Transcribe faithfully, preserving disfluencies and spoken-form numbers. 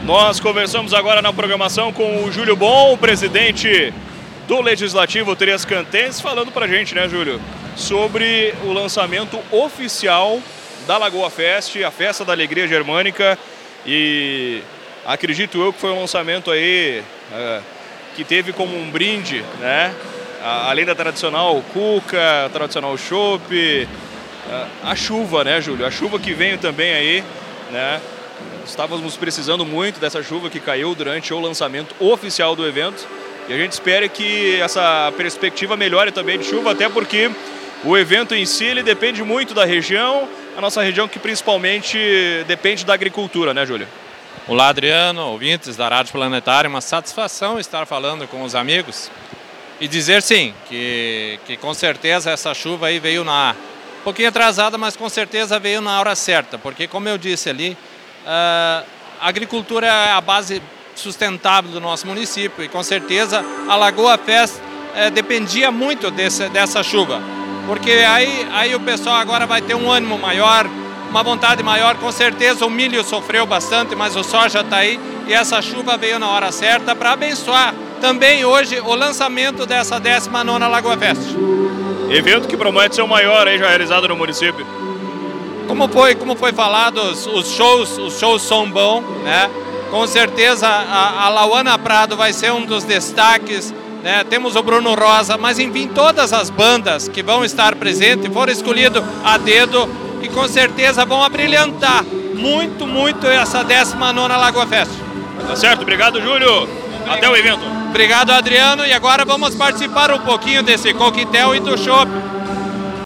Nós conversamos agora na programação com o Júlio Bon, o presidente do Legislativo Três-Cantense, falando pra gente, né, Júlio, sobre o lançamento oficial da Lagoa Fest, a Festa da Alegria Germânica, e acredito eu que foi um lançamento aí é, que teve como um brinde, né, além da tradicional cuca, tradicional chopp, a chuva, né, Júlio, a chuva que veio também aí, né, estávamos precisando muito dessa chuva que caiu durante o lançamento oficial do evento, e a gente espera que essa perspectiva melhore também de chuva, até porque o evento em si ele depende muito da região, a nossa região que principalmente depende da agricultura, né, Júlio? Olá, Adriano, ouvintes da Rádio Planetária, uma satisfação estar falando com os amigos e dizer sim, que, que com certeza essa chuva aí veio na... um pouquinho atrasada, mas com certeza veio na hora certa, porque como eu disse ali, a agricultura é a base sustentável do nosso município e com certeza a Lagoa Fest é, dependia muito desse, dessa chuva, porque aí, aí o pessoal agora vai ter um ânimo maior, uma vontade maior, com certeza o milho sofreu bastante, mas o soja está aí e essa chuva veio na hora certa para abençoar também hoje o lançamento dessa décima nona Lagoa Fest. Evento que promete ser o maior aí já realizado no município. Como foi, como foi falado, os, os shows, os shows são bons, né? Com certeza a, a Lauana Prado vai ser um dos destaques, né? Temos o Bruno Rosa, mas enfim, todas as bandas que vão estar presentes foram escolhidas a dedo e com certeza vão abrilhantar muito, muito essa décima nona Lagoa Fest. Tá certo, obrigado, Júlio. Obrigado. Até o evento. Obrigado, Adriano, e agora vamos participar um pouquinho desse coquetel e do chopp.